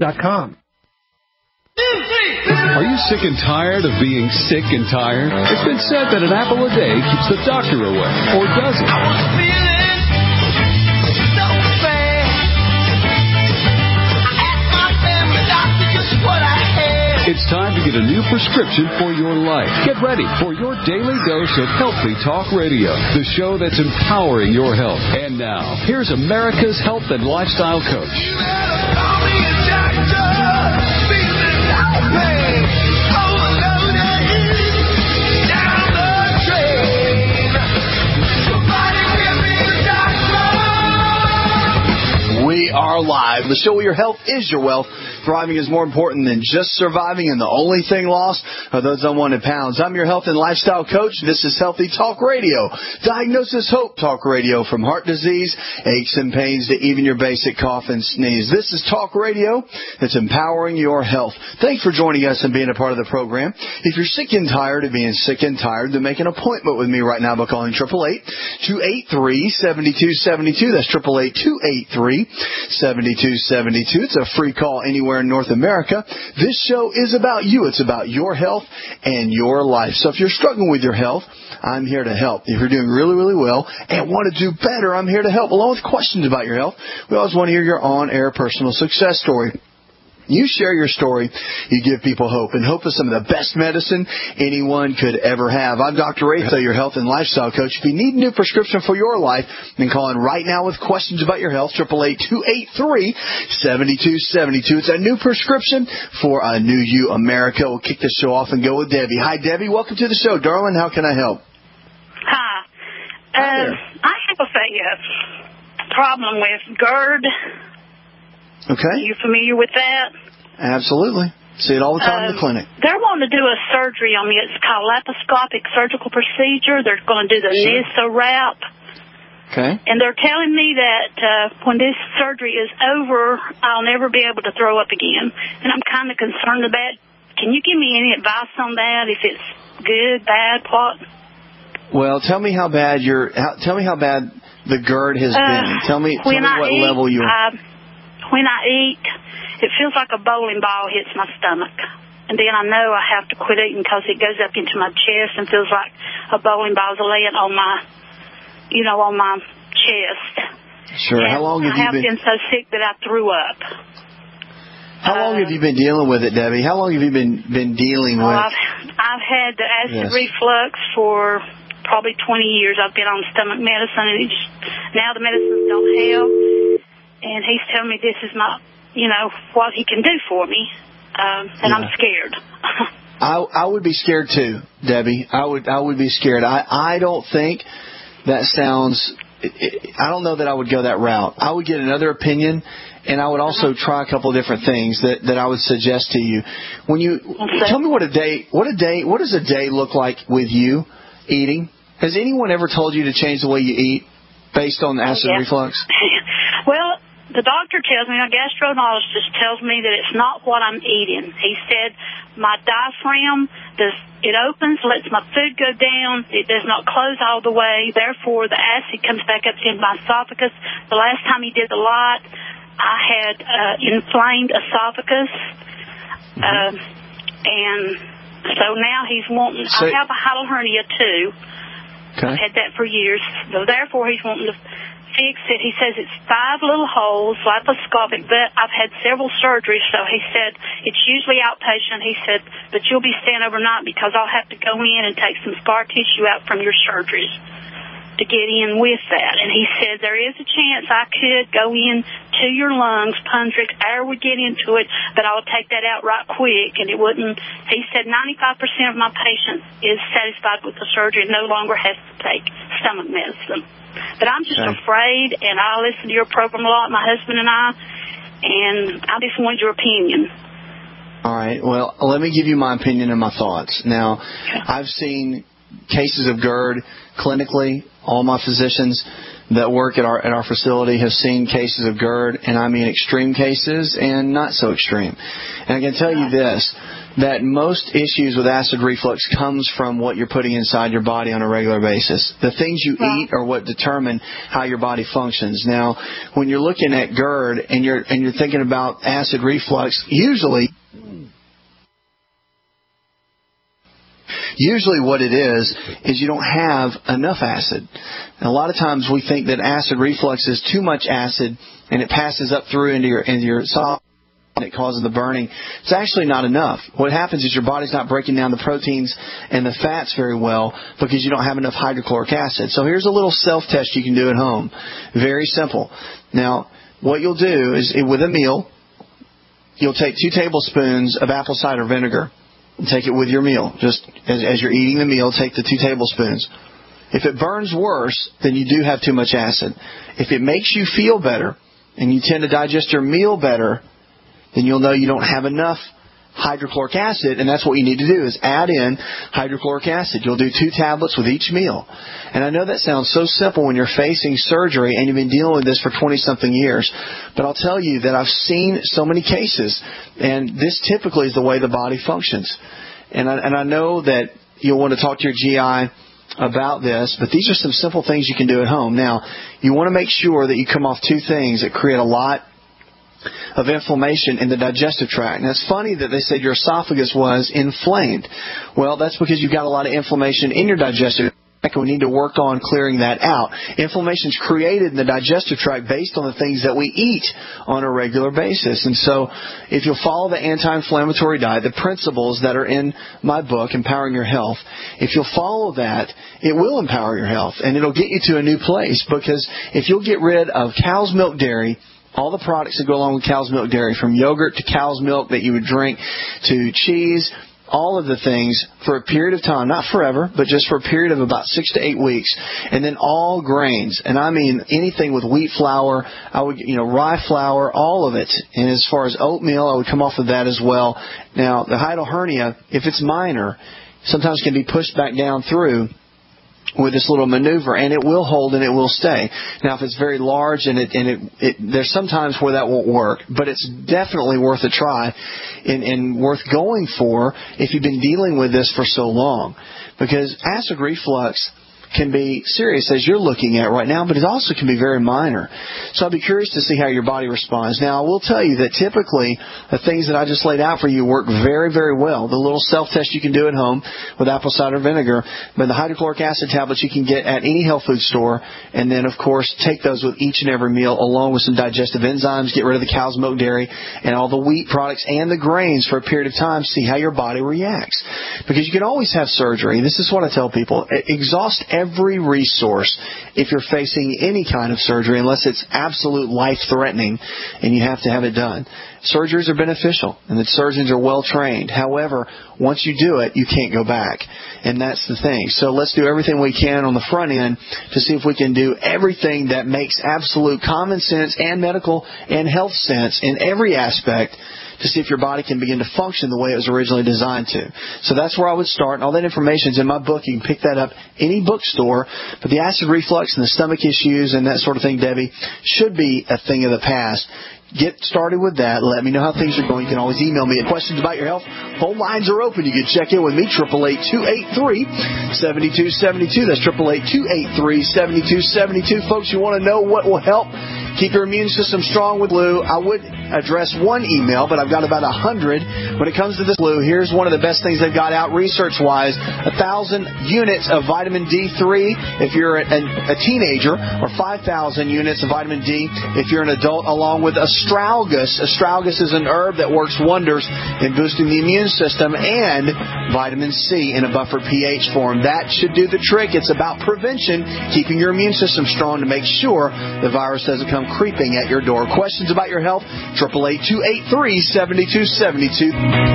.com. Are you sick and tired of being sick and tired? It's been said that an apple a day keeps the doctor away, or does it? I was feeling so bad. I asked my family doctor just what I had. It's time to get a new prescription for your life. Get ready for your daily dose of Healthy Talk Radio, the show that's empowering your health. And now, here's America's health and lifestyle coach. You better call me a doctor. Feeling no pain. Overloaded. Down the drain. Somebody give me a doctor. We are live. The show where your health is your wealth. Thriving is more important than just surviving, and the only thing lost are those unwanted pounds. I'm your health and lifestyle coach. This is Healthy Talk Radio. Diagnosis Hope Talk Radio, from heart disease, aches and pains, to even your basic cough and sneeze. This is Talk Radio that's empowering your health. Thanks for joining us and being a part of the program. If you're sick and tired of being sick and tired, then make an appointment with me right now by calling 888-283-7272. That's 888-283-7272. It's a free call anywhere in North America. This show is about you. It's about your health and your life. So if you're struggling with your health, I'm here to help. If you're doing really, really well and want to do better, I'm here to help. Along with questions about your health, we always want to hear your on-air personal success story. You share your story, you give people hope, and hope is some of the best medicine anyone could ever have. I'm Dr. Ray, your health and lifestyle coach. If you need a new prescription for your life, then call in right now with questions about your health, 888-283-7272. It's a new prescription for a new you, America. We'll kick the show off and go with Debbie. Hi, Debbie. Welcome to the show. Darling, how can I help? Hi. Hi there. I have a problem with GERD. Okay. Are you familiar with that? Absolutely. See it all the time in the clinic. They're wanting to do a surgery on me. It's called laparoscopic surgical procedure. They're going to do the NISA wrap. Okay. And they're telling me that when this surgery is over, I'll never be able to throw up again. And I'm kind of concerned about. Can you give me any advice on that? If it's good, bad, what? Well, tell me how bad the GERD has been. Tell me what level you are. When I eat, it feels like a bowling ball hits my stomach. And then I know I have to quit eating because it goes up into my chest and feels like a bowling ball is laying on my, on my chest. Sure. And how long have you been? I have been so sick that I threw up. How long have you been dealing with it, Debbie? How long have you been dealing with? I've had the acid reflux for probably 20 years. I've been on stomach medicine, and now the medicines don't help. And he's telling me this is not, what he can do for me. And I'm scared. I would be scared too, Debbie. I would be scared. I don't think that sounds. I don't know that I would go that route. I would get another opinion, and I would also try a couple of different things that I would suggest to you. When you tell me what does a day look like with you eating? Has anyone ever told you to change the way you eat based on the acid reflux? Well, the doctor tells me, a gastroenterologist tells me that it's not what I'm eating. He said my diaphragm it opens, lets my food go down. It does not close all the way. Therefore, the acid comes back up in my esophagus. The last time he did the lot, I had inflamed esophagus. And so now he's wanting, I have a hiatal hernia too. Okay. I've had that for years. So therefore, he's wanting to fix it. He says it's 5 little holes, laparoscopic, but I've had several surgeries, so he said it's usually outpatient. He said, but you'll be staying overnight because I'll have to go in and take some scar tissue out from your surgeries to get in with that. And he said there is a chance I could go in to your lungs, Pundrick, air would get into it, but I would take that out right quick, and it wouldn't. He said 95% of my patients is satisfied with the surgery and no longer has to take stomach medicine. But I'm just afraid, and I listen to your program a lot, my husband and I just wanted your opinion. All right. Well, let me give you my opinion and my thoughts. Now, I've seen cases of GERD clinically. All my physicians that work at our facility have seen cases of GERD, and I mean extreme cases and not so extreme. And I can tell you this, that most issues with acid reflux comes from what you're putting inside your body on a regular basis. The things you eat are what determine how your body functions. Now, when you're looking at GERD and you're thinking about acid reflux, usually what it is you don't have enough acid. And a lot of times we think that acid reflux is too much acid and it passes up through into your esophagus and it causes the burning. It's actually not enough. What happens is your body's not breaking down the proteins and the fats very well because you don't have enough hydrochloric acid. So here's a little self-test you can do at home. Very simple. Now, what you'll do is with a meal, you'll take 2 tablespoons of apple cider vinegar. Take it with your meal. Just as you're eating the meal, take the 2 tablespoons. If it burns worse, then you do have too much acid. If it makes you feel better and you tend to digest your meal better, then you'll know you don't have enough hydrochloric acid, and that's what you need to do is add in hydrochloric acid. You'll do 2 tablets with each meal. And I know that sounds so simple when you're facing surgery and you've been dealing with this for 20-something years, but I'll tell you that I've seen so many cases, and this typically is the way the body functions. And I know that you'll want to talk to your GI about this, but these are some simple things you can do at home. Now, you want to make sure that you come off 2 things that create a lot of inflammation in the digestive tract. Now, it's funny that they said your esophagus was inflamed. Well, that's because you've got a lot of inflammation in your digestive tract. We need to work on clearing that out. Inflammation is created in the digestive tract based on the things that we eat on a regular basis. And so if you'll follow the anti-inflammatory diet, the principles that are in my book, Empowering Your Health, if you'll follow that, it will empower your health, and it'll get you to a new place. Because if you'll get rid of cow's milk dairy, all the products that go along with cow's milk dairy, from yogurt to cow's milk that you would drink to cheese, all of the things for a period of time, not forever, but just for a period of about 6 to 8 weeks. And then all grains, and I mean anything with wheat flour, rye flour, all of it. And as far as oatmeal, I would come off of that as well. Now, the hiatal hernia, if it's minor, sometimes can be pushed back down through with this little maneuver, and it will hold and it will stay. Now, if it's very large and there's sometimes where that won't work, but it's definitely worth a try and worth going for if you've been dealing with this for so long. Because acid reflux can be serious as you're looking at right now, but it also can be very minor. So I'll be curious to see how your body responds. Now, I will tell you that typically the things that I just laid out for you work very, very well. The little self-test you can do at home with apple cider vinegar, but the hydrochloric acid tablets you can get at any health food store, and then, of course, take those with each and every meal along with some digestive enzymes, get rid of the cow's milk dairy and all the wheat products and the grains for a period of time, see how your body reacts. Because you can always have surgery. This is what I tell people. Exhaust every resource if you're facing any kind of surgery, unless it's absolute life-threatening and you have to have it done. Surgeries are beneficial, and the surgeons are well-trained. However, once you do it, you can't go back. And that's the thing. So let's do everything we can on the front end to see if we can do everything that makes absolute common sense and medical and health sense in every aspect to see if your body can begin to function the way it was originally designed to. So that's where I would start. And all that information is in my book. You can pick that up any bookstore. But the acid reflux and the stomach issues and that sort of thing, Debbie, should be a thing of the past. Get started with that. Let me know how things are going. You can always email me at questions about your health. Phone lines are open. You can check in with me, 888-283-7272. That's 888-283-7272. Folks, you want to know what will help keep your immune system strong with Blue? I would address one email, but I've got about 100. When it comes to this Blue, here's one of the best things they've got out research-wise. 1,000 units of vitamin D3 if you're a teenager, or 5,000 units of vitamin D if you're an adult, along with astragalus. Astragalus is an herb that works wonders in boosting the immune system, and vitamin C in a buffered pH form. That should do the trick. It's about prevention, keeping your immune system strong to make sure the virus doesn't come creeping at your door. Questions about your health? 888-283-7272.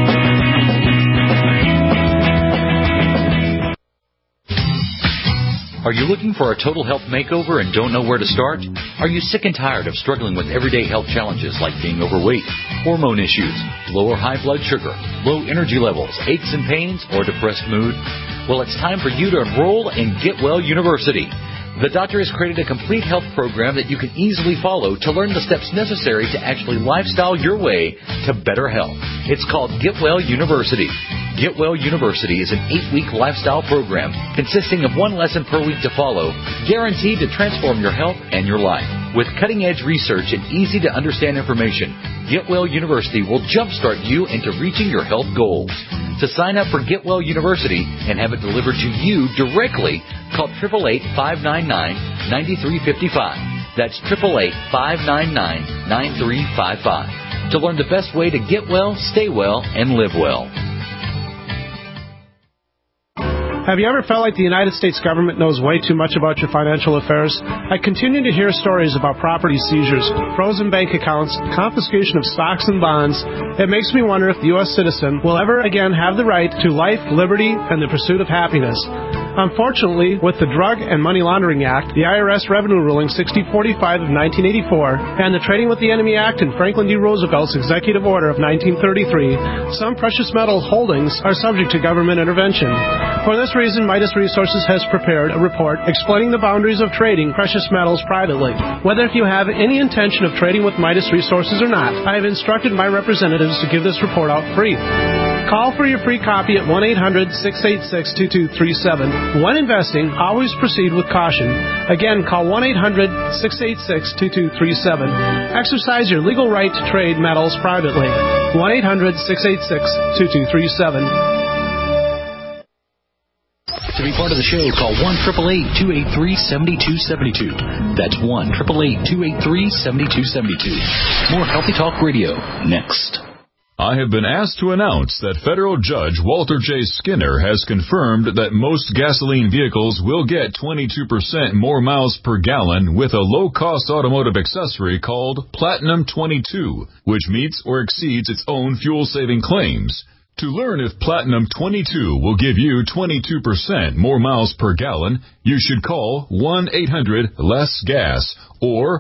Are you looking for a total health makeover and don't know where to start? Are you sick and tired of struggling with everyday health challenges like being overweight, hormone issues, low or high blood sugar, low energy levels, aches and pains, or depressed mood? Well, it's time for you to enroll in Get Well University. The doctor has created a complete health program that you can easily follow to learn the steps necessary to actually lifestyle your way to better health. It's called Get Well University. Get Well University is an 8-week lifestyle program consisting of 1 lesson per week to follow, guaranteed to transform your health and your life. With cutting-edge research and easy-to-understand information, Get Well University will jumpstart you into reaching your health goals. To sign up for Get Well University and have it delivered to you directly, call 888-599-9355. That's 888-599-9355. To learn the best way to get well, stay well, and live well. Have you ever felt like the United States government knows way too much about your financial affairs? I continue to hear stories about property seizures, frozen bank accounts, confiscation of stocks and bonds. It makes me wonder if the U.S. citizen will ever again have the right to life, liberty, and the pursuit of happiness. Unfortunately, with the Drug and Money Laundering Act, the IRS Revenue Ruling 6045 of 1984, and the Trading with the Enemy Act and Franklin D. Roosevelt's Executive Order of 1933, some precious metal holdings are subject to government intervention. For this reason, Midas Resources has prepared a report explaining the boundaries of trading precious metals privately. Whether if you have any intention of trading with Midas Resources or not, I have instructed my representatives to give this report out free. Call for your free copy at 1-800-686-2237. When investing, always proceed with caution. Again, call 1-800-686-2237. Exercise your legal right to trade metals privately. 1-800-686-2237. To be part of the show, call 1-888-283-7272. That's 1-888-283-7272. More Healthy Talk Radio next. I have been asked to announce that federal judge Walter J. Skinner has confirmed that most gasoline vehicles will get 22% more miles per gallon with a low-cost automotive accessory called Platinum 22, which meets or exceeds its own fuel-saving claims. To learn if Platinum 22 will give you 22% more miles per gallon, you should call 1-800-LESS-GAS or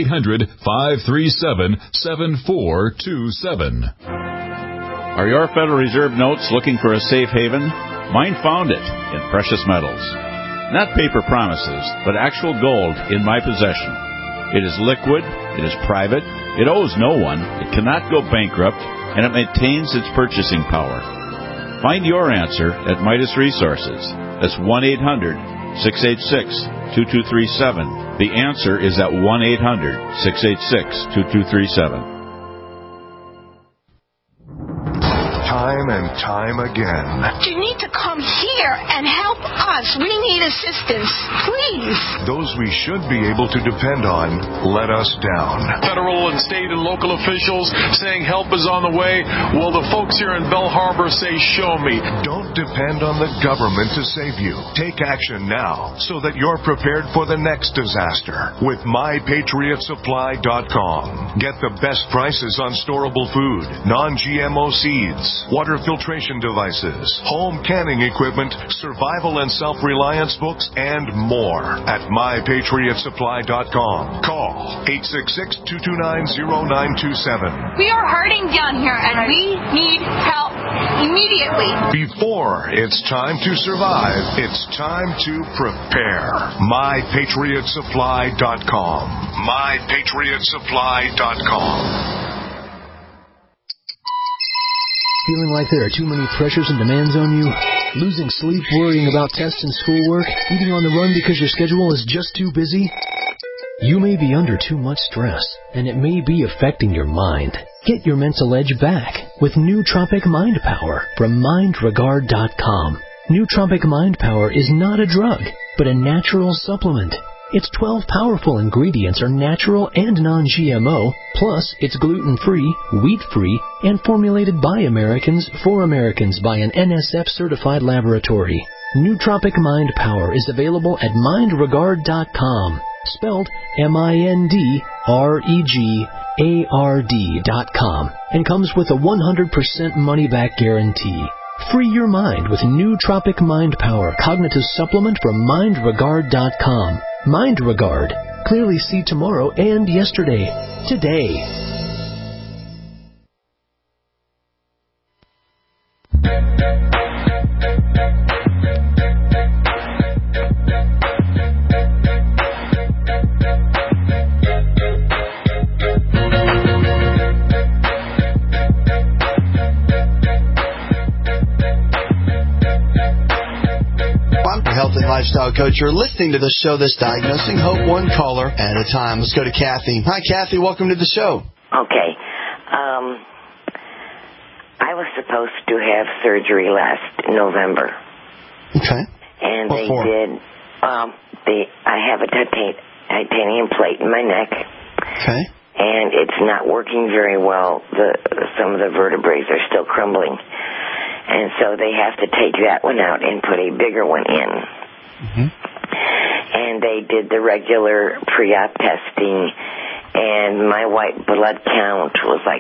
1-800-537-7427. Are your Federal Reserve notes looking for a safe haven? Mine found it in precious metals. Not paper promises, but actual gold in my possession. It is liquid, it is private, it owes no one, it cannot go bankrupt, and it maintains its purchasing power. Find your answer at Midas Resources. That's 1-800-686-2237. The answer is at 1-800-686-2237. Time and time again. You need to come here and help us. We need assistance, please. Those we should be able to depend on let us down. Federal and state and local officials saying help is on the way. Well, the folks here in Belle Harbor say, show me. Don't depend on the government to save you. Take action now so that you're prepared for the next disaster with MyPatriotSupply.com. Get the best prices on storable food, non-GMO seeds, water filtration devices, home canning equipment, survival and self-reliance books, and more at MyPatriotSupply.com. Call 866-229-0927. We are hurting down here, and we need help immediately. Before it's time to survive, it's time to prepare. MyPatriotSupply.com. MyPatriotSupply.com. Feeling like there are too many pressures and demands on you? Losing sleep worrying about tests and schoolwork? Eating on the run because your schedule is just too busy? You may be under too much stress, and it may be affecting your mind. Get your mental edge back with Nootropic Mind Power from MindRegard.com. Nootropic Mind Power is not a drug, but a natural supplement. Its 12 powerful ingredients are natural and non-GMO, plus it's gluten-free, wheat-free, and formulated by Americans for Americans by an NSF-certified laboratory. Nootropic Mind Power is available at MindRegard.com, spelled MindRegard.com, and comes with a 100% money-back guarantee. Free your mind with Nootropic Mind Power Cognitive Supplement from MindRegard.com. MindRegard. Clearly see tomorrow and yesterday. Today. and lifestyle coach. You're listening to the show that's diagnosing hope one caller at a time. Let's go to Kathy. Hi, Kathy. Welcome to the show. Okay. I was supposed to have surgery last November. Okay. And they did. I have a titanium plate in my neck. Okay. And it's not working very well. Some of the vertebrae are still crumbling. And so they have to take that one out and put a bigger one in. Mm-hmm. And they did the regular pre-op testing, and my white blood count was like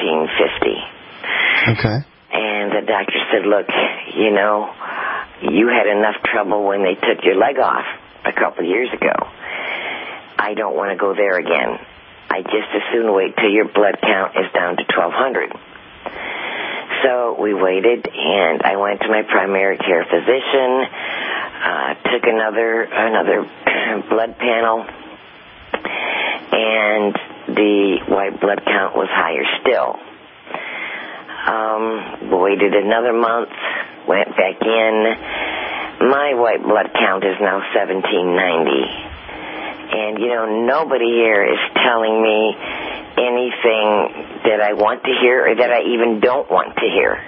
1450. Okay. And the doctor said, look, you know, you had enough trouble when they took your leg off a couple of years ago. I don't want to go there again. I just as soon wait till your blood count is down to 1200. So we waited, and I went to my primary care physician, took another blood panel, and the white blood count was higher still. Waited another month, went back in. My white blood count is now 1790. And, you know, nobody here is telling me anything that I want to hear or that I even don't want to hear.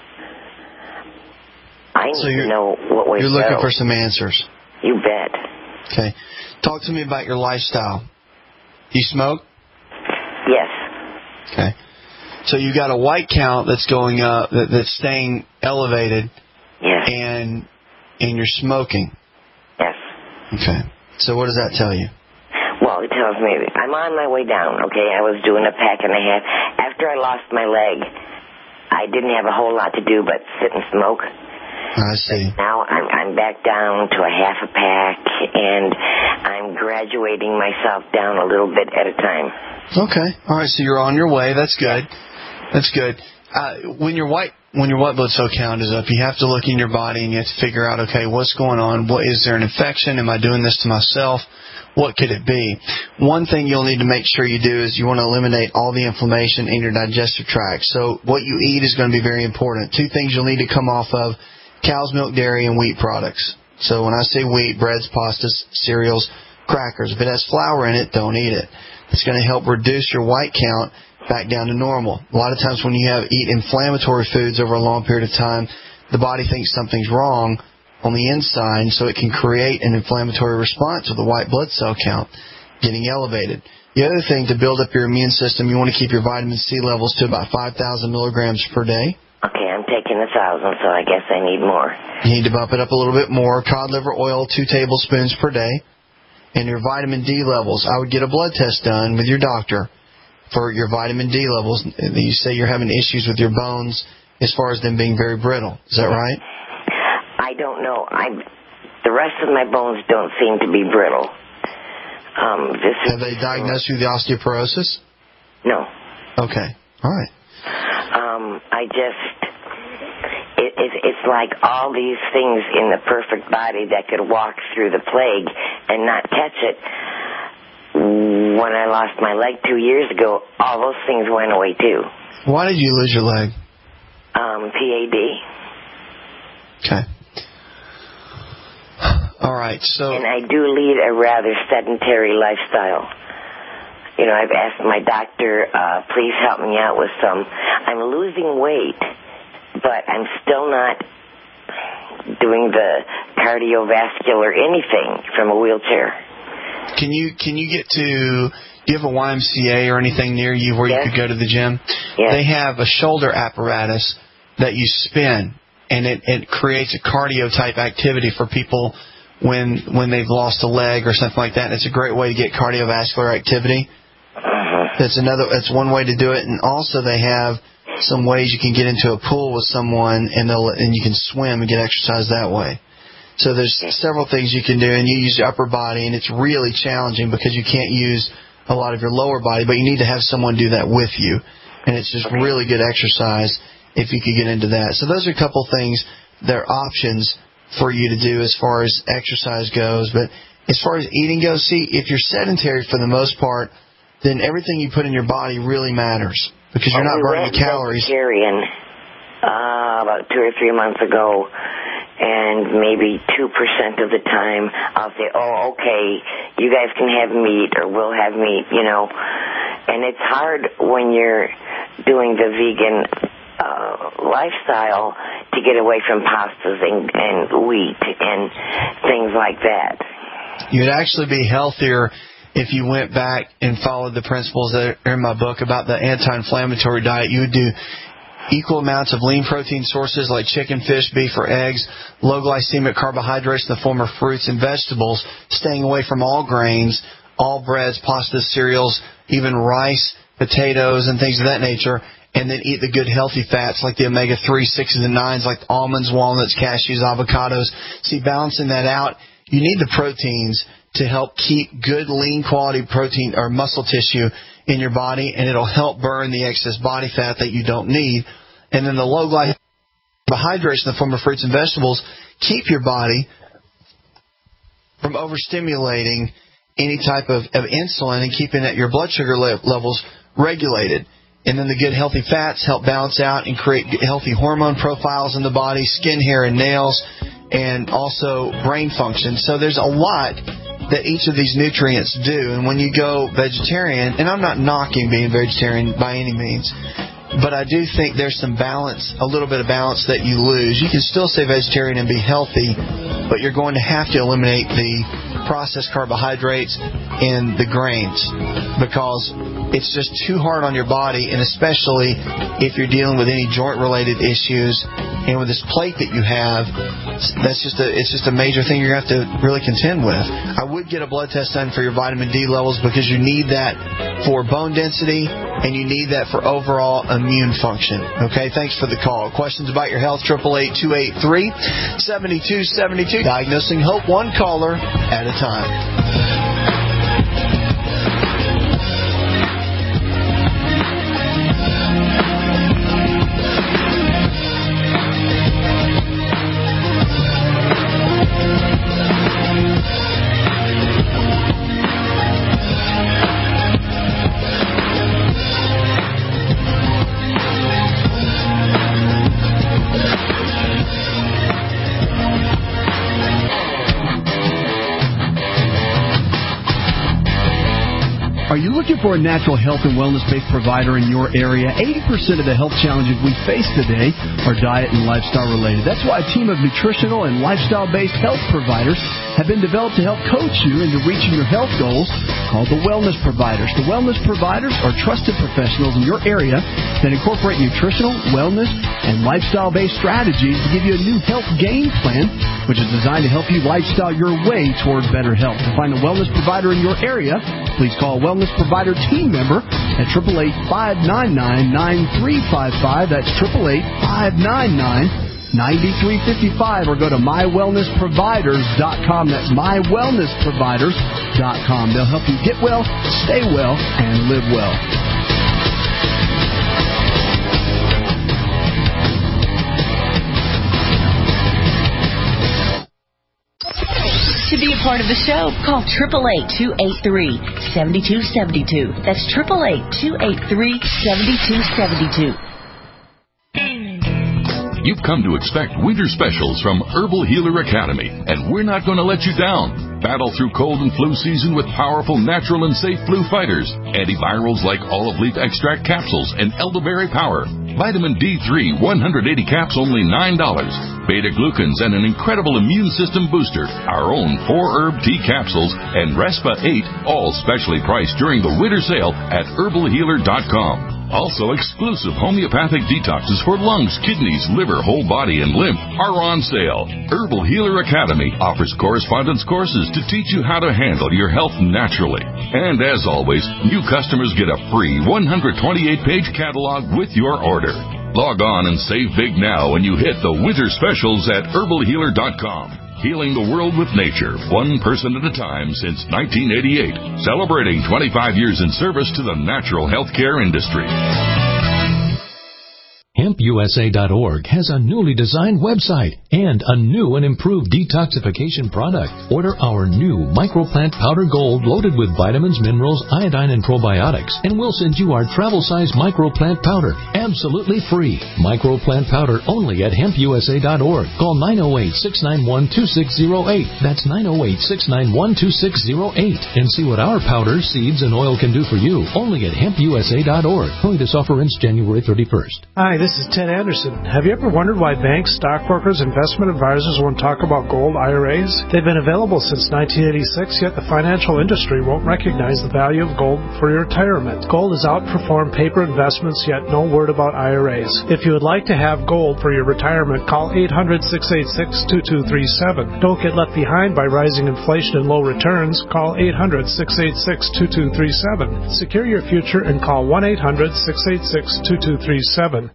I need to know what way to go. You're looking for some answers. You bet. Okay. Talk to me about your lifestyle. You smoke? Yes. Okay. So you got a white count that's going up, that's staying elevated. Yes. And you're smoking. Yes. Okay. So what does that tell you? Well, it tells me I'm on my way down, okay? I was doing a pack and a half. After I lost my leg, I didn't have a whole lot to do but sit and smoke. I see. But now I'm back down to a half a pack, and I'm graduating myself down a little bit at a time. Okay. All right, so you're on your way. That's good. That's good. When your white blood cell count is up, you have to look in your body and you have to figure out, okay, what's going on? Is there an infection? Am I doing this to myself? What could it be? One thing you'll need to make sure you do is you want to eliminate all the inflammation in your digestive tract. So what you eat is going to be very important. Two things you'll need to come off of: cow's milk, dairy, and wheat products. So when I say wheat, breads, pastas, cereals, crackers. If it has flour in it, don't eat it. It's going to help reduce your white count back down to normal. A lot of times when you eat inflammatory foods over a long period of time, the body thinks something's wrong on the inside, so it can create an inflammatory response with the white blood cell count getting elevated. The other thing, to build up your immune system, you want to keep your vitamin C levels to about 5,000 milligrams per day. Okay, I'm taking 1,000, so I guess I need more. You need to bump it up a little bit more. Cod liver oil, 2 tablespoons per day. And your vitamin D levels, I would get a blood test done with your doctor for your vitamin D levels. You say you're having issues with your bones as far as them being very brittle. Is that right? I don't know. The rest of my bones don't seem to be brittle. Have they diagnosed you with the osteoporosis? No. Okay. All right. It's like all these things in the perfect body that could walk through the plague and not catch it. When I lost my leg 2 years ago, all those things went away too. Why did you lose your leg? PAD. Okay. All right, so... And I do lead a rather sedentary lifestyle. You know, I've asked my doctor, please help me out with some. I'm losing weight, but I'm still not doing the cardiovascular anything from a wheelchair. Can you get to... Do you have a YMCA or anything near you where you could go to the gym? Yes. They have a shoulder apparatus that you spin, and it creates a cardio-type activity for people when they've lost a leg or something like that. And it's a great way to get cardiovascular activity. That's one way to do it. And also they have some ways you can get into a pool with someone and you can swim and get exercise that way. So there's several things you can do, and you use your upper body, and it's really challenging because you can't use a lot of your lower body, but you need to have someone do that with you. And it's just really good exercise if you could get into that. So those are a couple things that are options for you to do as far as exercise goes. But as far as eating goes, see, if you're sedentary for the most part, then everything you put in your body really matters because you're not burning calories. Vegetarian about 2 or 3 months ago, and maybe 2% of the time I'll say, oh, okay, you guys can have meat, or we'll have meat, And it's hard when you're doing the vegan lifestyle to get away from pastas and wheat and things like that. You'd actually be healthier if you went back and followed the principles that are in my book about the anti-inflammatory diet. You would do equal amounts of lean protein sources like chicken, fish, beef, or eggs, low glycemic carbohydrates in the form of fruits and vegetables, staying away from all grains, all breads, pastas, cereals, even rice, potatoes, and things of that nature, and then eat the good healthy fats like the omega-3, 6s, and 9s like almonds, walnuts, cashews, avocados. See, balancing that out, you need the proteins to help keep good lean quality protein or muscle tissue in your body, and it'll help burn the excess body fat that you don't need. And then the low carbohydrates in the form of fruits and vegetables keep your body from overstimulating any type of insulin and keeping your blood sugar levels regulated. And then the good healthy fats help balance out and create healthy hormone profiles in the body, skin, hair, and nails, and also brain function. So there's a lot that each of these nutrients do. And when you go vegetarian, and I'm not knocking being vegetarian by any means, but I do think there's some balance, a little bit of balance that you lose. You can still stay vegetarian and be healthy, but you're going to have to eliminate the processed carbohydrates and the grains because it's just too hard on your body, and especially if you're dealing with any joint-related issues. And with this plate that you have, it's just a major thing you're going to have to really contend with. I would get a blood test done for your vitamin D levels because you need that for bone density and you need that for overall immune function. Okay, thanks for the call. Questions about your health, 888-283-7272. Diagnosing Hope, one caller at a time. Are you looking for a natural health and wellness-based provider in your area? 80% of the health challenges we face today are diet and lifestyle related. That's why a team of nutritional and lifestyle-based health providers have been developed to help coach you into reaching your health goals, called the Wellness Providers. The Wellness Providers are trusted professionals in your area that incorporate nutritional, wellness, and lifestyle-based strategies to give you a new health game plan, which is designed to help you lifestyle your way toward better health. To find a Wellness Provider in your area, please call a Wellness Provider team member at 888-599-9355. That's 888-599-9355, or go to mywellnessproviders.com. That's mywellnessproviders.com. They'll help you get well, stay well, and live well. To be a part of the show, call 888-283-7272. That's 888-283-7272. You've come to expect winter specials from Herbal Healer Academy, and we're not going to let you down. Battle through cold and flu season with powerful, natural, and safe flu fighters. Antivirals like olive leaf extract capsules and elderberry power. Vitamin D3, 180 caps, only $9. Beta-glucans and an incredible immune system booster. Our own 4-herb tea capsules and Respa 8, all specially priced during the winter sale at herbalhealer.com. Also, exclusive homeopathic detoxes for lungs, kidneys, liver, whole body, and lymph are on sale. Herbal Healer Academy offers correspondence courses to teach you how to handle your health naturally. And as always, new customers get a free 128-page catalog with your order. Log on and save big now when you hit the winter specials at herbalhealer.com. Healing the world with nature, one person at a time since 1988. Celebrating 25 years in service to the natural healthcare industry. HempUSA.org has a newly designed website and a new and improved detoxification product. Order our new Microplant Powder Gold loaded with vitamins, minerals, iodine, and probiotics, and we'll send you our travel-size Microplant Powder absolutely free. Microplant Powder only at HempUSA.org. Call 908-691-2608. That's 908-691-2608. And see what our powder, seeds, and oil can do for you only at HempUSA.org. Only this offer ends January 31st. Hi, this is Ted Anderson. Have you ever wondered why banks, stockbrokers, investment advisors won't talk about gold IRAs? They've been available since 1986, yet the financial industry won't recognize the value of gold for your retirement. Gold has outperformed paper investments, yet no word about IRAs. If you would like to have gold for your retirement, call 800-686-2237. Don't get left behind by rising inflation and low returns. Call 800-686-2237. Secure your future and call 1-800-686-2237.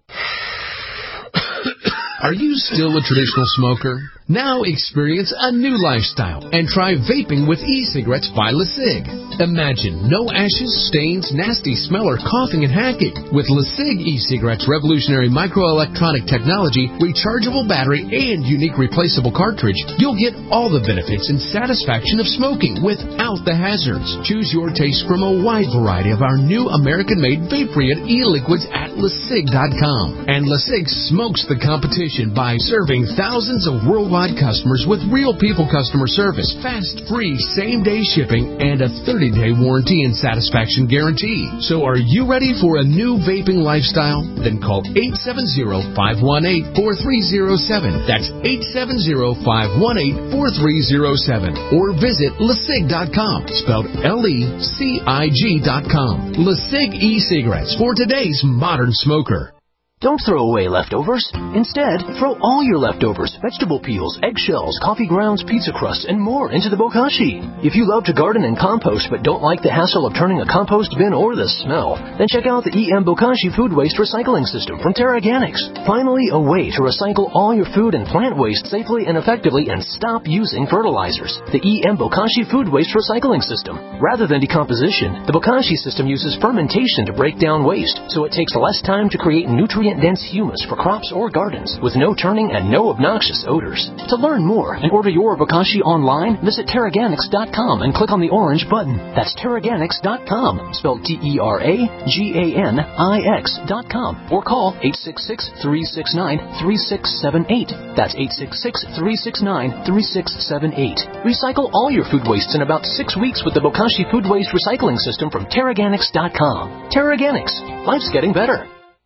Are you still a traditional smoker? Now experience a new lifestyle and try vaping with e-cigarettes by LeSig. Imagine no ashes, stains, nasty smell, or coughing and hacking. With LeSig e-cigarettes' revolutionary microelectronic technology, rechargeable battery, and unique replaceable cartridge, you'll get all the benefits and satisfaction of smoking without the hazards. Choose your taste from a wide variety of our new American-made vape-free e-liquids at LeSig.com. And LeSig smokes the competition by serving thousands of worldwide customers with real people customer service, fast, free, same-day shipping, and a 30-day warranty and satisfaction guarantee. So are you ready for a new vaping lifestyle? Then call 870-518-4307. That's 870-518-4307. Or visit LeSig.com, spelled LECIG.com. LeSig e-cigarettes for today's modern smoker. Don't throw away leftovers. Instead, throw all your leftovers, vegetable peels, eggshells, coffee grounds, pizza crusts, and more into the bokashi. If you love to garden and compost but don't like the hassle of turning a compost bin or the smell, then check out the EM Bokashi Food Waste Recycling System from TerraGanix. Finally, a way to recycle all your food and plant waste safely and effectively and stop using fertilizers. The EM Bokashi Food Waste Recycling System. Rather than decomposition, the Bokashi system uses fermentation to break down waste, so it takes less time to create nutrient-dense humus for crops or gardens with no turning and no obnoxious odors. To learn more and order your Bokashi online, visit TerraGanix.com and click on the orange button. That's TerraGanix.com, spelled TerraGanix.com, or call 866-369-3678. That's 866-369-3678. Recycle all your food wastes in about 6 weeks with the Bokashi Food Waste Recycling System from TerraGanix.com. TerraGanix. Life's getting better.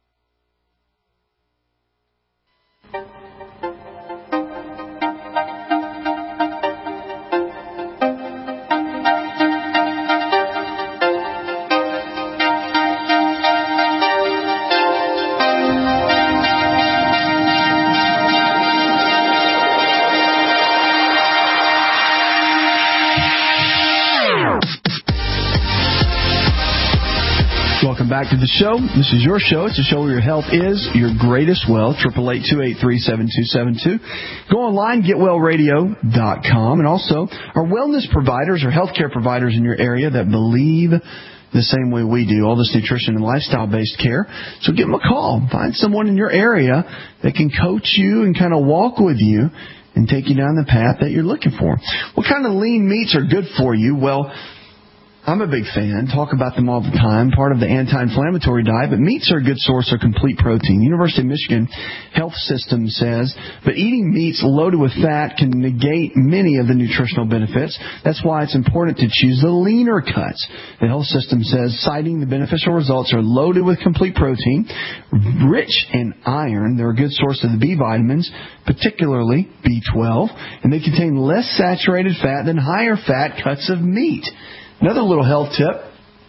Welcome back to the show. This is your show. It's a show where your health is your greatest wealth. 888-283-7272. Go online, getwellradio.com. And also, our wellness providers or healthcare providers in your area that believe the same way we do, all this nutrition and lifestyle-based care. So give them a call. Find someone in your area that can coach you and kind of walk with you and take you down the path that you're looking for. What kind of lean meats are good for you? Well, I'm a big fan. Talk about them all the time. Part of the anti-inflammatory diet. But meats are a good source of complete protein. University of Michigan Health System says, but eating meats loaded with fat can negate many of the nutritional benefits. That's why it's important to choose the leaner cuts. The health system says, citing the beneficial results are loaded with complete protein, rich in iron. They're a good source of the B vitamins, particularly B12, and they contain less saturated fat than higher fat cuts of meat. Another little health tip,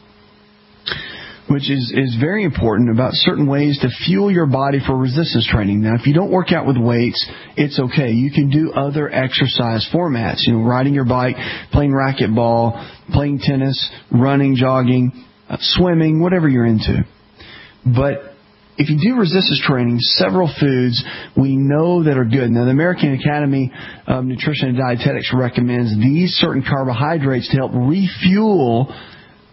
which is very important, about certain ways to fuel your body for resistance training. Now, if you don't work out with weights, it's okay. You can do other exercise formats, riding your bike, playing racquetball, playing tennis, running, jogging, swimming, whatever you're into. But if you do resistance training, several foods we know that are good. Now, the American Academy of Nutrition and Dietetics recommends these certain carbohydrates to help refuel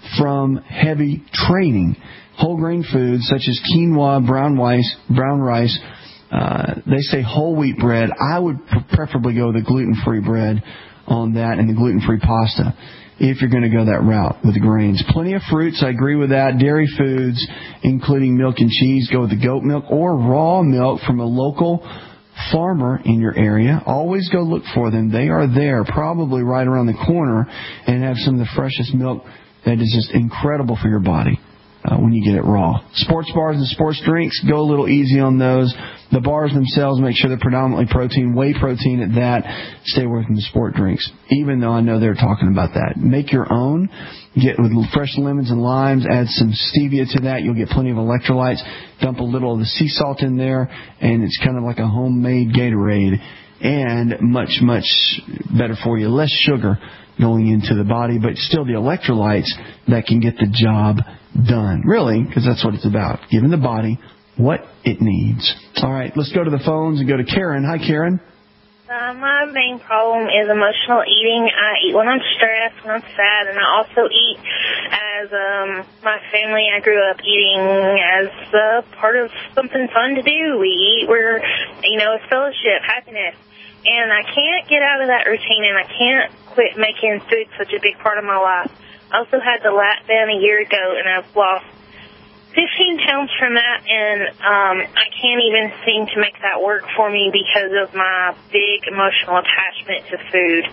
from heavy training. Whole grain foods such as quinoa, brown rice, they say whole wheat bread. I would preferably go with the gluten-free bread on that and the gluten-free pasta if you're going to go that route with the grains. Plenty of fruits, I agree with that. Dairy foods, including milk and cheese, go with the goat milk or raw milk from a local farmer in your area. Always go look for them. They are there, probably right around the corner, and have some of the freshest milk that is just incredible for your body when you get it raw. Sports bars and sports drinks, go a little easy on those. The bars themselves, make sure they're predominantly protein, whey protein at that. Stay away from the sport drinks, even though I know they're talking about that. Make your own. Get with fresh lemons and limes, add some stevia to that. You'll get plenty of electrolytes. Dump a little of the sea salt in there, and it's kind of like a homemade Gatorade, and much, much better for you. Less sugar going into the body, but still the electrolytes that can get the job done. Really, because that's what it's about, giving the body what it needs. All right, let's go to the phones and go to Karen. Hi, Karen. My main problem is emotional eating. I eat when I'm stressed, when I'm sad, and I also eat as my family. I grew up eating as part of something fun to do. We eat, it's fellowship, happiness. And I can't get out of that routine, and I can't quit making food such a big part of my life. I also had the lap band a year ago, and I've lost 15 pounds from that, and I can't even seem to make that work for me because of my big emotional attachment to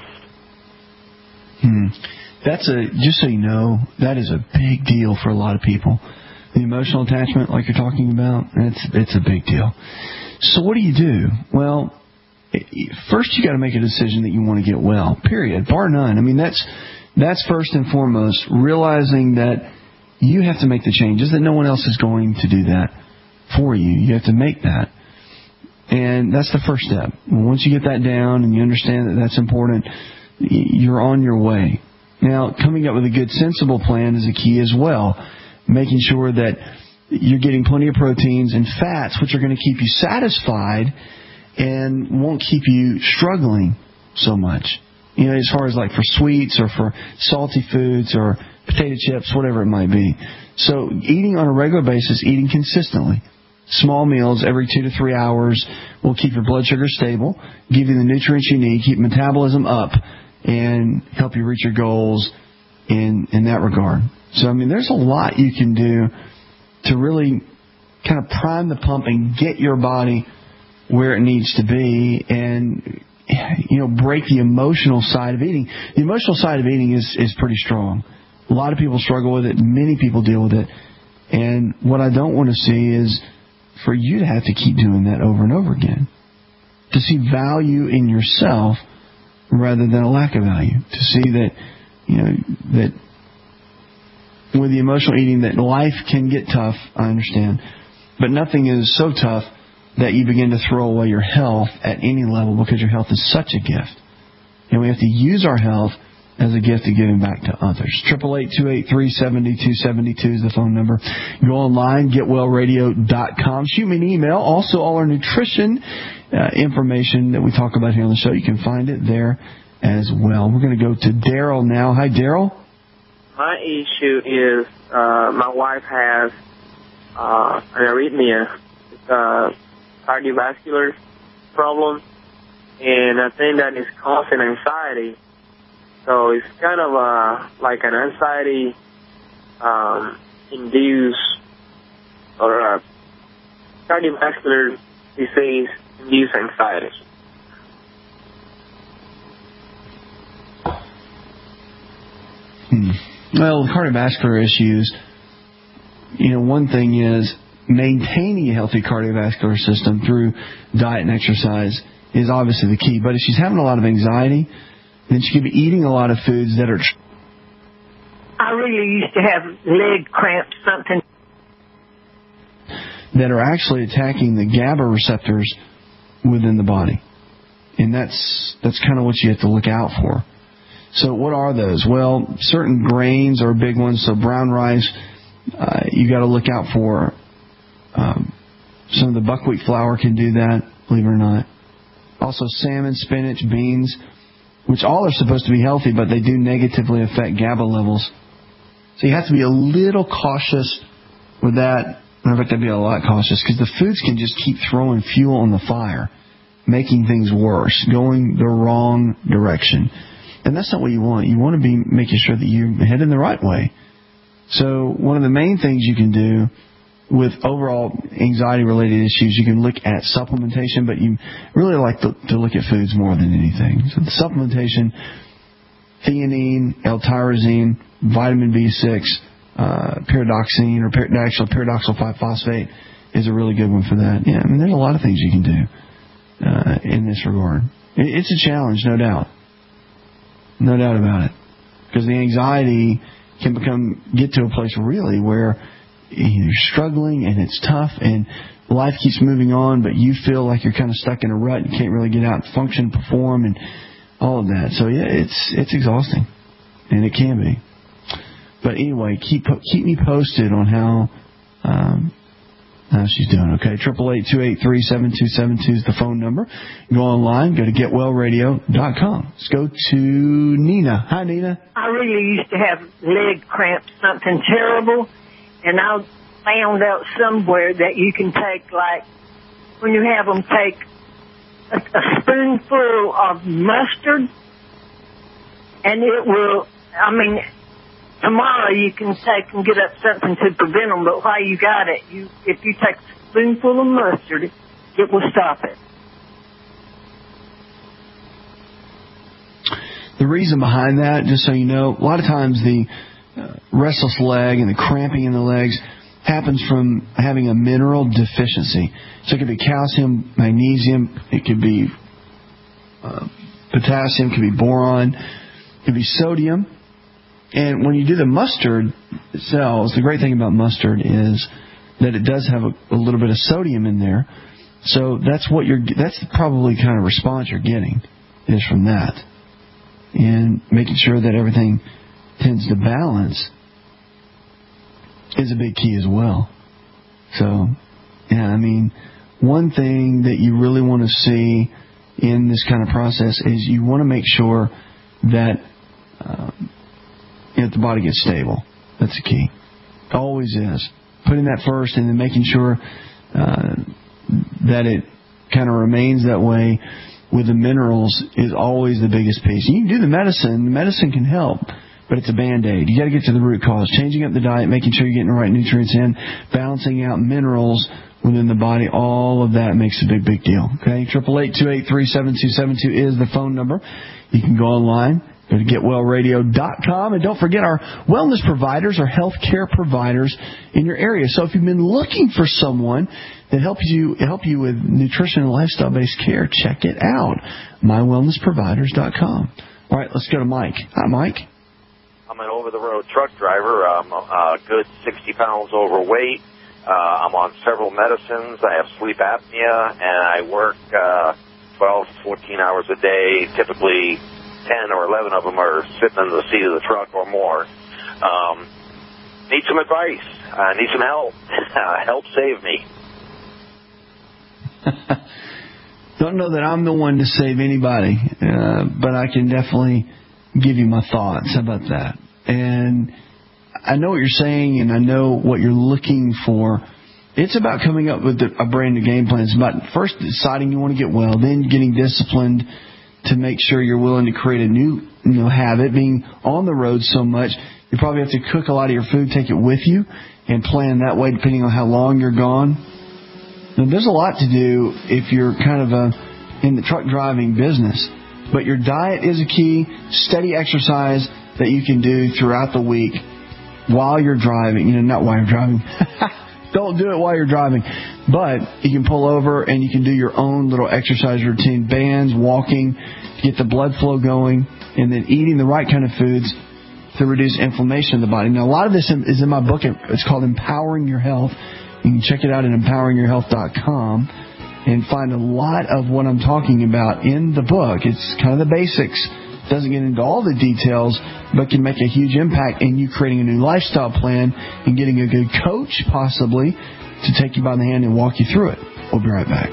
food. Just so you know, that is a big deal for a lot of people. The emotional attachment, like you're talking about, it's a big deal. So what do you do? Well, first you got to make a decision that you want to get well, period, bar none. I mean, that's first and foremost, realizing that you have to make the changes, that no one else is going to do that for you. You have to make that. And that's the first step. Once you get that down and you understand that that's important, you're on your way. Now, coming up with a good, sensible plan is a key as well. Making sure that you're getting plenty of proteins and fats, which are going to keep you satisfied and won't keep you struggling so much. As far as like for sweets or for salty foods or potato chips, whatever it might be. So eating on a regular basis, eating consistently. Small meals every 2 to 3 hours will keep your blood sugar stable, give you the nutrients you need, keep metabolism up, and help you reach your goals in that regard. So, there's a lot you can do to really kind of prime the pump and get your body where it needs to be and, break the emotional side of eating. The emotional side of eating is pretty strong. A lot of people struggle with it. Many people deal with it. And what I don't want to see is for you to have to keep doing that over and over again. To see value in yourself rather than a lack of value. To see that, that with the emotional eating that life can get tough, I understand. But nothing is so tough that you begin to throw away your health at any level because your health is such a gift. And we have to use our health as a gift of giving back to others. 888-283-7272 is the phone number. Go online, getwellradio.com. Shoot me an email. Also, all our nutrition information that we talk about here on the show, you can find it there as well. We're going to go to Daryl now. Hi, Daryl. My issue is my wife has an arrhythmia. It's a cardiovascular problem, and I think that is causing anxiety. So it's kind of like an anxiety induced or a cardiovascular disease induced anxiety. Well, cardiovascular issues, one thing is maintaining a healthy cardiovascular system through diet and exercise is obviously the key. But if she's having a lot of anxiety, then she could be eating a lot of foods that are... I really used to have leg cramps, something. That are actually attacking the GABA receptors within the body. And that's kind of what you have to look out for. So what are those? Well, certain grains are big ones. So brown rice, you got to look out for. Some of the buckwheat flour can do that, believe it or not. Also salmon, spinach, beans, which all are supposed to be healthy, but they do negatively affect GABA levels So you have to be a little cautious with that. In fact, I'd be a lot cautious because the foods can just keep throwing fuel on the fire, making things worse, going the wrong direction. And that's not what you want. You want to be making sure that you're heading the right way. So one of the main things you can do with overall anxiety-related issues, you can look at supplementation, but you really like to look at foods more than anything. So the supplementation, theanine, L-tyrosine, vitamin B6, pyridoxine, or pyridoxal 5-phosphate is a really good one for that. Yeah, I mean, there's a lot of things you can do in this regard. It's a challenge, no doubt. No doubt about it. Because the anxiety can get to a place really where you're struggling and it's tough and life keeps moving on, but you feel like you're kind of stuck in a rut. You can't really get out and function, perform, and all of that. So yeah, it's exhausting, and it can be. But anyway, keep me posted on how she's doing. Okay, 888-283-7272 is the phone number. Go online, go to getwellradio.com. Let's go to Nina. Hi, Nina. I really used to have leg cramps, something terrible, and I found out somewhere that you can take, like, when you have them, take a spoonful of mustard, and it will, tomorrow you can take and get up something to prevent them, but while you got it, if you take a spoonful of mustard, it will stop it. The reason behind that, just so you know, a lot of times the restless leg and the cramping in the legs happens from having a mineral deficiency. So it could be calcium, magnesium, it could be potassium, it could be boron, it could be sodium. And when you do the mustard cells, the great thing about mustard is that it does have a little bit of sodium in there. So that's probably the kind of response you're getting is from that. And making sure that everything tends to balance is a big key as well. So, yeah, one thing that you really want to see in this kind of process is you want to make sure that the body gets stable. That's the key. It always is. Putting that first and then making sure that it kind of remains that way with the minerals is always the biggest piece. You can do the medicine. The medicine can help, but it's a Band-Aid. You got to get to the root cause. Changing up the diet, making sure you're getting the right nutrients in, balancing out minerals within the body, all of that makes a big, big deal. Okay, 888-283-7272 is the phone number. You can go online. Go to getwellradio.com. And don't forget our wellness providers are health care providers in your area. So if you've been looking for someone that help you with nutrition and lifestyle-based care, check it out. mywellnessproviders.com. All right, let's go to Mike. Hi, Mike. I'm an over-the-road truck driver. I'm a good 60 pounds overweight. I'm on several medicines. I have sleep apnea, and I work 12 to 14 hours a day, typically 10 or 11 of them are sitting in the seat of the truck or more. Need some advice. Need some help. Help save me. Don't know that I'm the one to save anybody, but I can definitely give you my thoughts. How about that? And I know what you're saying, and I know what you're looking for. It's about coming up with a brand new game plan. It's about first deciding you want to get well, then getting disciplined to make sure you're willing to create a new habit. Being on the road so much, you probably have to cook a lot of your food, take it with you, and plan that way depending on how long you're gone. Now, there's a lot to do if you're kind of in the truck driving business. But your diet is a key. Steady exercise that you can do throughout the week while you're driving. Not while you're driving. Don't do it while you're driving. But you can pull over and you can do your own little exercise routine. Bands, walking, to get the blood flow going, and then eating the right kind of foods to reduce inflammation in the body. Now, a lot of this is in my book. It's called Empowering Your Health. You can check it out at empoweringyourhealth.com and find a lot of what I'm talking about in the book. It's kind of the basics. Doesn't get into all the details, but can make a huge impact in you creating a new lifestyle plan and getting a good coach, possibly, to take you by the hand and walk you through it. We'll be right back.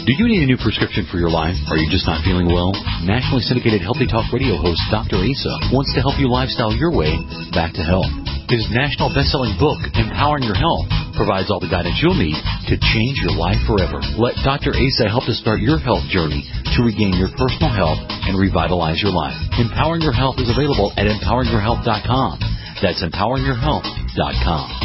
Do you need a new prescription for your life? Are you just not feeling well? Nationally syndicated Healthy Talk radio host Dr. Asa wants to help you lifestyle your way back to health. His national best-selling book, Empowering Your Health, provides all the guidance you'll need to change your life forever. Let Dr. Asa help to start your health journey to regain your personal health and revitalize your life. Empowering Your Health is available at empoweringyourhealth.com. That's empoweringyourhealth.com.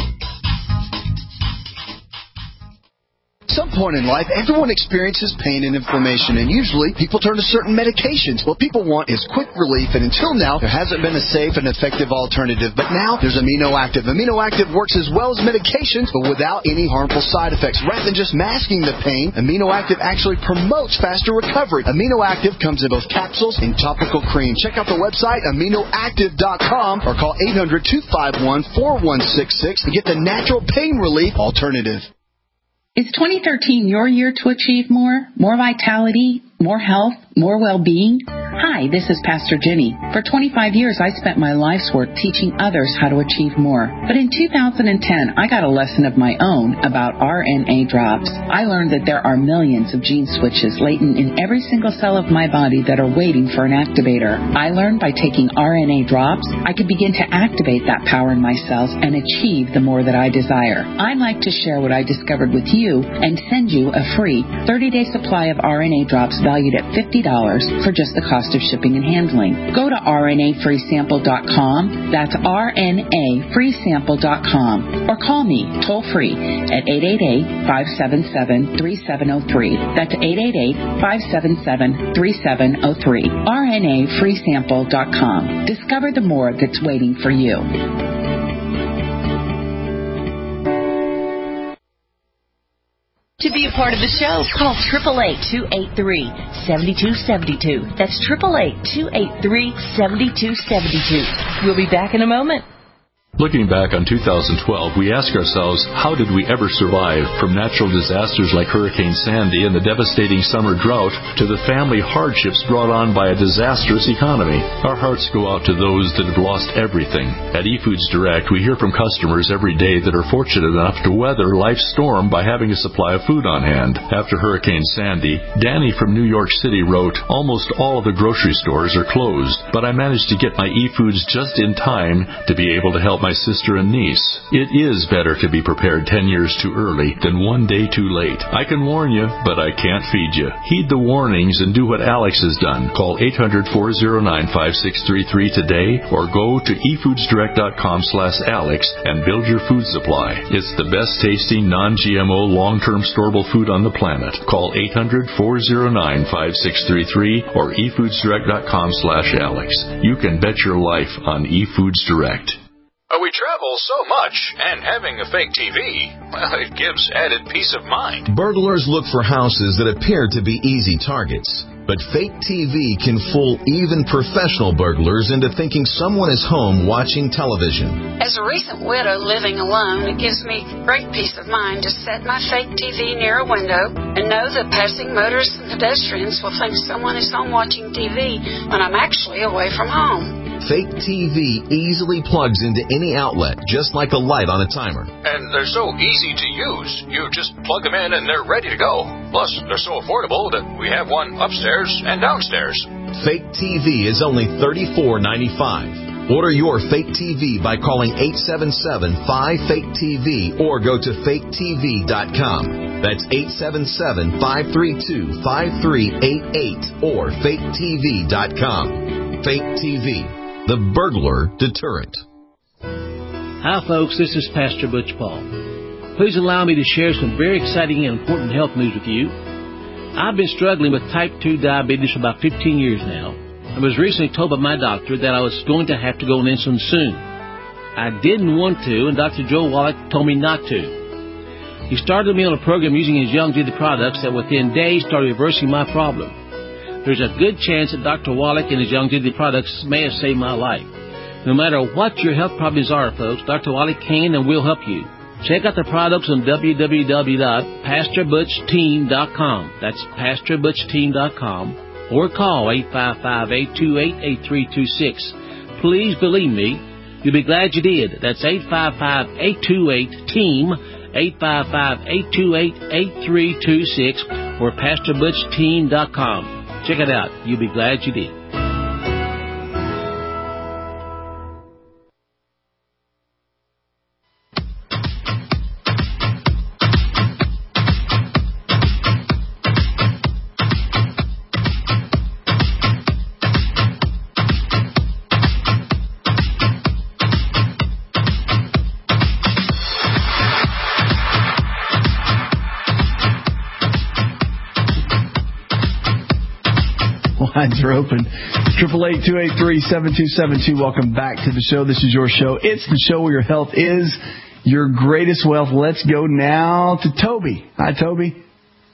At some point in life, everyone experiences pain and inflammation, and usually people turn to certain medications. What people want is quick relief, and until now, there hasn't been a safe and effective alternative. But now, there's Amino Active. Amino Active works as well as medications, but without any harmful side effects. Rather than just masking the pain, Amino Active actually promotes faster recovery. Amino Active comes in both capsules and topical cream. Check out the website, aminoactive.com, or call 800-251-4166 to get the natural pain relief alternative. Is 2013 your year to achieve more? More vitality, more health, more well-being? Hi, this is Pastor Jenny. For 25 years, I spent my life's work teaching others how to achieve more. But in 2010, I got a lesson of my own about RNA drops. I learned that there are millions of gene switches latent in every single cell of my body that are waiting for an activator. I learned by taking RNA drops, I could begin to activate that power in my cells and achieve the more that I desire. I'd like to share what I discovered with you and send you a free 30-day supply of RNA drops valued at $50 for just the cost of shipping and handling. Go to RNAfreesample.com. That's RNAfreesample.com. Or call me toll-free at 888-577-3703. That's 888-577-3703. RNAfreesample.com. Discover the more that's waiting for you. To be a part of the show, call 888-283-7272. That's 888-283-7272. We'll be back in a moment. Looking back on 2012, we ask ourselves, how did we ever survive? From natural disasters like Hurricane Sandy and the devastating summer drought to the family hardships brought on by a disastrous economy. Our hearts go out to those that have lost everything. At eFoods Direct, we hear from customers every day that are fortunate enough to weather life's storm by having a supply of food on hand. After Hurricane Sandy, Danny from New York City wrote, almost all of the grocery stores are closed, but I managed to get my eFoods just in time to be able to help my sister and niece. It is better to be prepared 10 years too early than one day too late. I can warn you, but I can't feed you. Heed the warnings and do what Alex has done. Call 800-409-5633 today or go to efoodsdirect.com/Alex and build your food supply. It's the best tasting, non-GMO, long-term storable food on the planet. Call 800-409-5633 or efoodsdirect.com/Alex. You can bet your life on eFoods Direct. We travel so much, and having a fake TV, well, it gives added peace of mind. Burglars look for houses that appear to be easy targets. But fake TV can fool even professional burglars into thinking someone is home watching television. As a recent widow living alone, it gives me great peace of mind to set my fake TV near a window and know that passing motorists and pedestrians will think someone is home watching TV when I'm actually away from home. Fake TV easily plugs into any outlet, just like a light on a timer. And they're so easy to use. You just plug them in and they're ready to go. Plus, they're so affordable that we have one upstairs and downstairs. Fake TV is only $34.95. Order your fake TV by calling 877-5FAKE-TV or go to faketv.com. That's 877-532-5388 or faketv.com. Fake TV, the burglar deterrent. Hi, folks. This is Pastor Butch Paul. Please allow me to share some very exciting and important health news with you. I've been struggling with type 2 diabetes for about 15 years now. I was recently told by my doctor that I was going to have to go on insulin soon. I didn't want to, and Dr. Joe Wallach told me not to. He started me on a program using his Youngevity products that within days started reversing my problem. There's a good chance that Dr. Wallach and his Youngevity products may have saved my life. No matter what your health problems are, folks, Dr. Wallach can and will help you. Check out the products on www.pastorbutchteam.com. That's pastorbutchteam.com. Or call 855-828-8326. Please believe me, you'll be glad you did. That's 855-828-TEAM, 855-828-8326. or PastorButchTeam.com. Check it out. You'll be glad you did. Lines are open. 888-283-7272. Welcome back to the show. This is your show. It's the show where your health is your greatest wealth. Let's go now to Toby. Hi, Toby.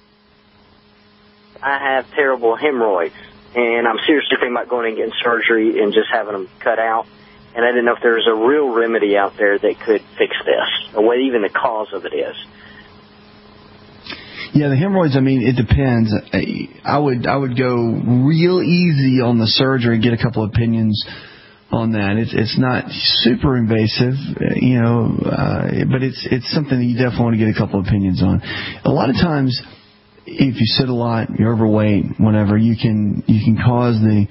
I have terrible hemorrhoids, and I'm seriously thinking about going and getting surgery and just having them cut out. And I didn't know if there was a real remedy out there that could fix this, or what even the cause of it is. Yeah, the hemorrhoids, I mean, it depends. I would go real easy on the surgery, get a couple of opinions on that. It's not super invasive, but it's something that you definitely want to get a couple of opinions on. A lot of times, if you sit a lot, you're overweight, whatever, you can cause the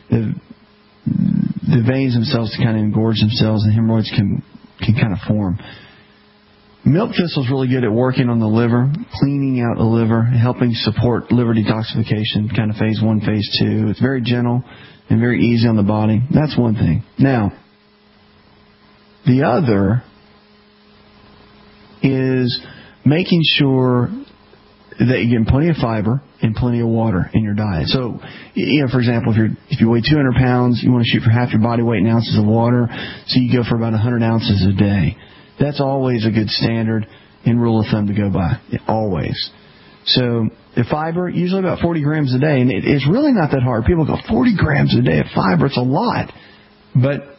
veins themselves to kind of engorge themselves, and hemorrhoids can kind of form. Milk thistle is really good at working on the liver, cleaning out the liver, helping support liver detoxification, kind of phase 1, phase 2. It's very gentle and very easy on the body. That's one thing. Now, the other is making sure that you get plenty of fiber and plenty of water in your diet. So, for example, if you weigh 200 pounds, you want to shoot for half your body weight in ounces of water, so you go for about 100 ounces a day. That's always a good standard and rule of thumb to go by. Always. So the fiber, usually about 40 grams a day. And it's really not that hard. People go, 40 grams a day of fiber, it's a lot. But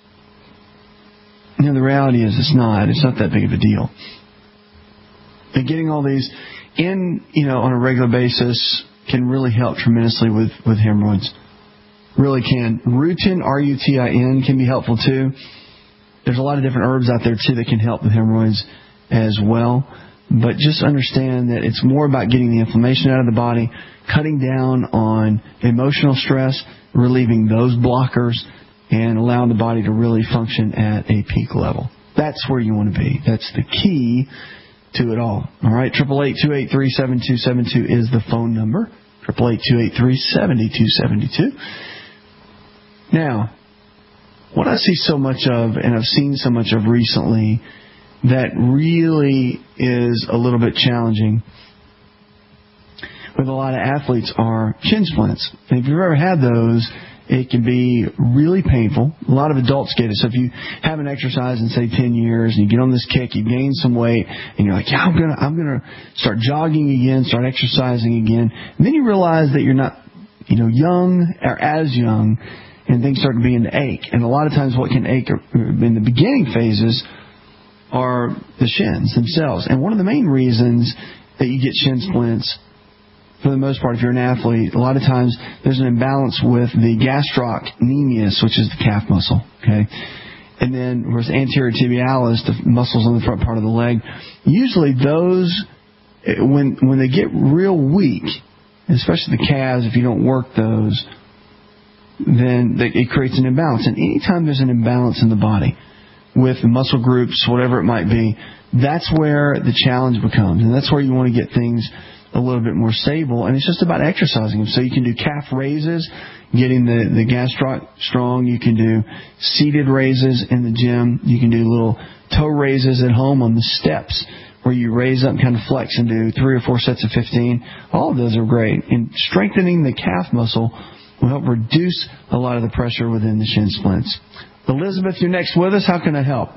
the reality is it's not. It's not that big of a deal. And getting all these in, on a regular basis can really help tremendously with hemorrhoids. Really can. Rutin, R-U-T-I-N, can be helpful too. There's a lot of different herbs out there, too, that can help with hemorrhoids as well. But just understand that it's more about getting the inflammation out of the body, cutting down on emotional stress, relieving those blockers, and allowing the body to really function at a peak level. That's where you want to be. That's the key to it all. All right, 888-283-7272 is the phone number. 888-283-7272. Now, what I see so much of, and I've seen so much of recently, that really is a little bit challenging with a lot of athletes are shin splints. And if you've ever had those, it can be really painful. A lot of adults get it. So if you haven't exercised in, say, 10 years, and you get on this kick, you gain some weight, and you're like, yeah, I'm gonna start jogging again, start exercising again. And then you realize that you're not, young or as young, and things start to begin to ache. And a lot of times what can ache in the beginning phases are the shins themselves. And one of the main reasons that you get shin splints, for the most part, if you're an athlete, a lot of times there's an imbalance with the gastrocnemius, which is the calf muscle. Okay, and then whereas anterior tibialis, the muscles on the front part of the leg, usually those, when they get real weak, especially the calves, if you don't work those, then it creates an imbalance. And anytime there's an imbalance in the body with muscle groups, whatever it might be, that's where the challenge becomes. And that's where you want to get things a little bit more stable. And it's just about exercising them. So you can do calf raises, getting the gastroc strong. You can do seated raises in the gym. You can do little toe raises at home on the steps where you raise up and kind of flex and do 3 or 4 sets of 15. All of those are great. And strengthening the calf muscle will help reduce a lot of the pressure within the shin splints. Elizabeth, you're next with us. How can I help?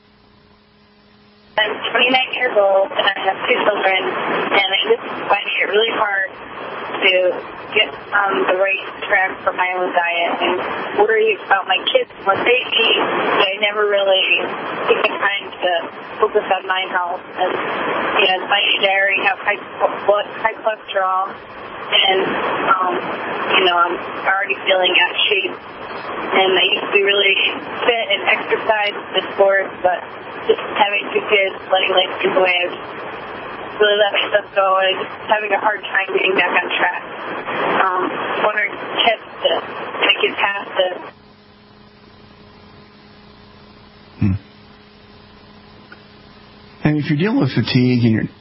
I'm 29 years old, and I have 2 children, and I just find it really hard to get on the right track for my own diet and worry about my kids. What they eat, I never really take the time to focus on my health. And, my dairy have high cholesterol, and, I'm already feeling out of shape. And I used to be really fit and exercise the sport, but just having 2 kids, letting life get away, really let stuff go. I'm having a hard time getting back on track. Wondering tips to get past it. And if you're dealing with fatigue and you're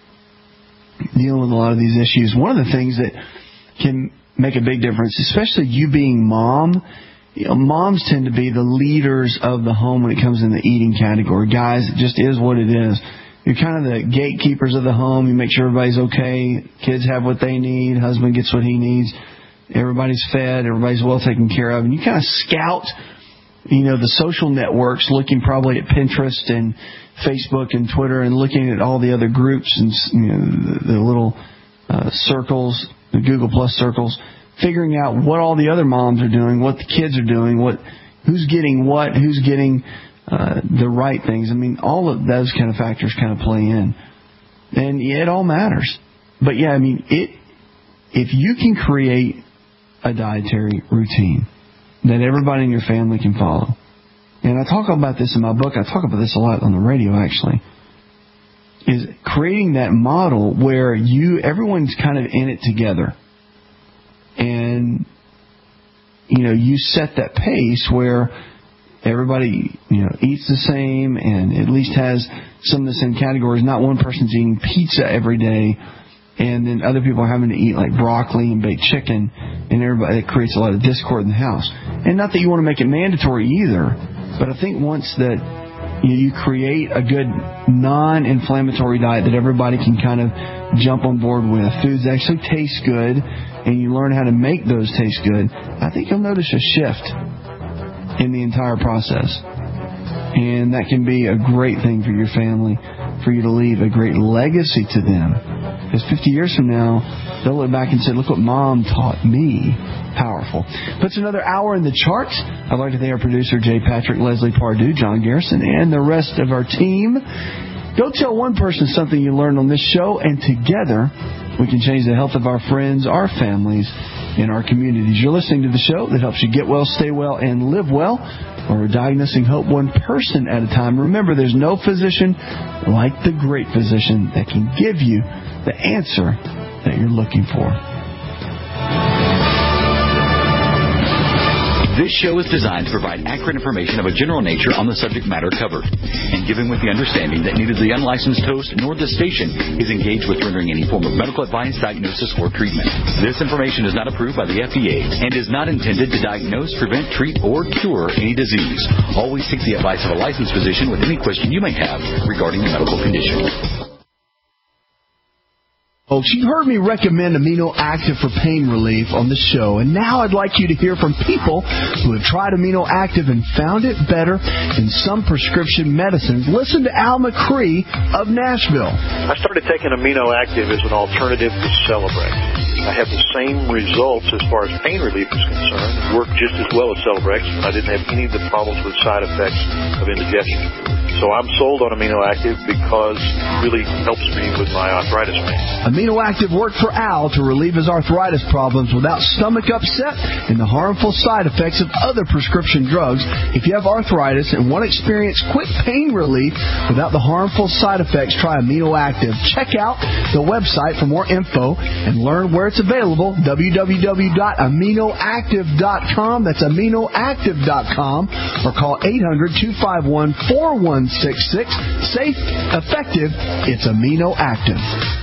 dealing with a lot of these issues, one of the things that can make a big difference, especially you being mom, moms tend to be the leaders of the home when it comes in the eating category. Guys, it just is what it is. You're kind of the gatekeepers of the home. You make sure everybody's okay. Kids have what they need. Husband gets what he needs. Everybody's fed. Everybody's well taken care of. And you kind of scout, the social networks, looking probably at Pinterest and Facebook and Twitter and looking at all the other groups and the little circles, the Google Plus circles, figuring out what all the other moms are doing, what the kids are doing, who's getting what, who's getting the right things. I mean, all of those kind of factors kind of play in. And it all matters. But yeah, I mean, if you can create a dietary routine that everybody in your family can follow, and I talk about this in my book, I talk about this a lot on the radio actually, is creating that model where everyone's kind of in it together. And, you set that pace where everybody, eats the same and at least has some of the same categories. Not one person's eating pizza every day and then other people are having to eat like broccoli and baked chicken, and it creates a lot of discord in the house. And not that you want to make it mandatory either, but I think once that you create a good non-inflammatory diet that everybody can kind of jump on board with, foods actually taste good, and you learn how to make those taste good, I think you'll notice a shift in the entire process. And that can be a great thing for your family, for you to leave a great legacy to them. Because 50 years from now, they'll look back and say, look what Mom taught me. Powerful. Puts another hour in the charts. I'd like to thank our producer, Jay Patrick, Leslie Pardue, John Garrison, and the rest of our team. Go tell one person something you learned on this show, and together we can change the health of our friends, our families, and our communities. You're listening to the show that helps you get well, stay well, and live well. Or we're diagnosing hope one person at a time. Remember, there's no physician like the great physician that can give you the answer that you're looking for. This show is designed to provide accurate information of a general nature on the subject matter covered, and given with the understanding that neither the unlicensed host nor the station is engaged with rendering any form of medical advice, diagnosis, or treatment. This information is not approved by the FDA and is not intended to diagnose, prevent, treat, or cure any disease. Always seek the advice of a licensed physician with any question you may have regarding a medical condition. Folks, you've heard me recommend Amino Active for pain relief on the show, and now I'd like you to hear from people who have tried Amino Active and found it better than some prescription medicines. Listen to Al McCree of Nashville. I started taking Amino Active as an alternative to Celebrex. I have the same results as far as pain relief is concerned. It worked just as well as Celebrex, but I didn't have any of the problems with side effects of indigestion. So I'm sold on Amino Active because it really helps me with my arthritis pain. Amino Active worked for Al to relieve his arthritis problems without stomach upset and the harmful side effects of other prescription drugs. If you have arthritis and want to experience quick pain relief without the harmful side effects, try Amino Active. Check out the website for more info and learn where it's available, www.aminoactive.com. That's aminoactive.com, or call 800-251-4166. Safe, effective, it's Amino Active.